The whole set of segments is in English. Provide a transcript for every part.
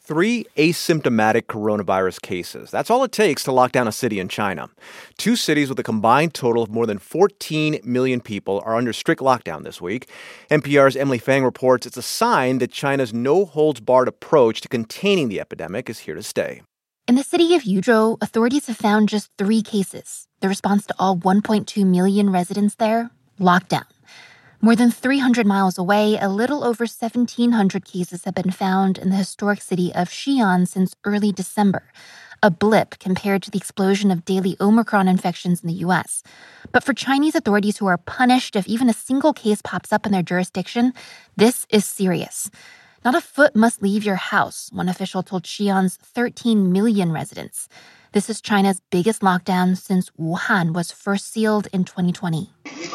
3 asymptomatic coronavirus cases. That's all it takes to lock down a city in China. 2 cities with a combined total of more than 14 million people are under strict lockdown this week. NPR's Emily Fang reports it's a sign that China's no-holds-barred approach to containing the epidemic is here to stay. In the city of Yuzhou, authorities have found just 3 cases. The response to all 1.2 million residents there? Lockdown. More than 300 miles away, a little over 1,700 cases have been found in the historic city of Xi'an since early December, a blip compared to the explosion of daily Omicron infections in the U.S. But for Chinese authorities who are punished if even a single case pops up in their jurisdiction, this is serious. Not a foot must leave your house, one official told Xi'an's 13 million residents. This is China's biggest lockdown since Wuhan was first sealed in 2020.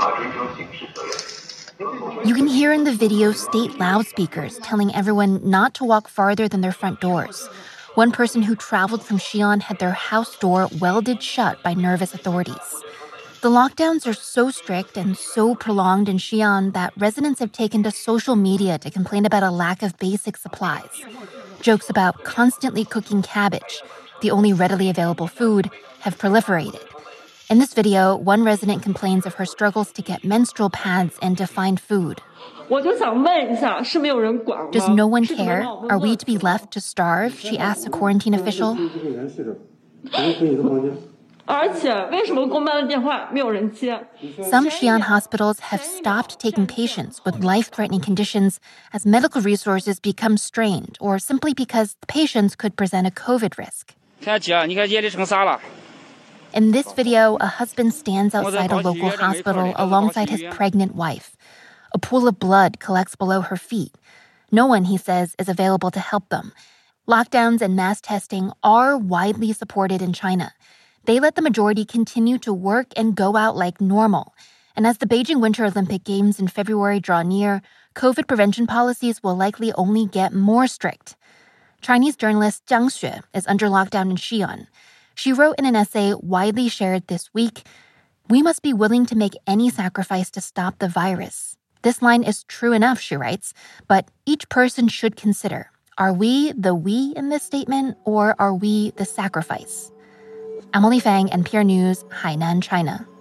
You can hear in the video state loudspeakers telling everyone not to walk farther than their front doors. One person who traveled from Xi'an had their house door welded shut by nervous authorities. The lockdowns are so strict and so prolonged in Xi'an that residents have taken to social media to complain about a lack of basic supplies. Jokes about constantly cooking cabbage, the only readily available food, have proliferated. In this video, one resident complains of her struggles to get menstrual pads and to find food. Does no one care? Are we to be left to starve? She asked a quarantine official. Some Xi'an hospitals have stopped taking patients with life-threatening conditions as medical resources become strained or simply because the patients could present a COVID risk. In this video, a husband stands outside a local hospital alongside his pregnant wife. A pool of blood collects below her feet. No one, he says, is available to help them. Lockdowns and mass testing are widely supported in China. They let the majority continue to work and go out like normal. And as the Beijing Winter Olympic Games in February draw near, COVID prevention policies will likely only get more strict. Chinese journalist Jiang Xue is under lockdown in Xi'an. She wrote in an essay widely shared this week, "We must be willing to make any sacrifice to stop the virus." This line is true enough, she writes, but each person should consider, are we the we in this statement, or are we the sacrifice? Emily Fang, NPR News, Hainan, China.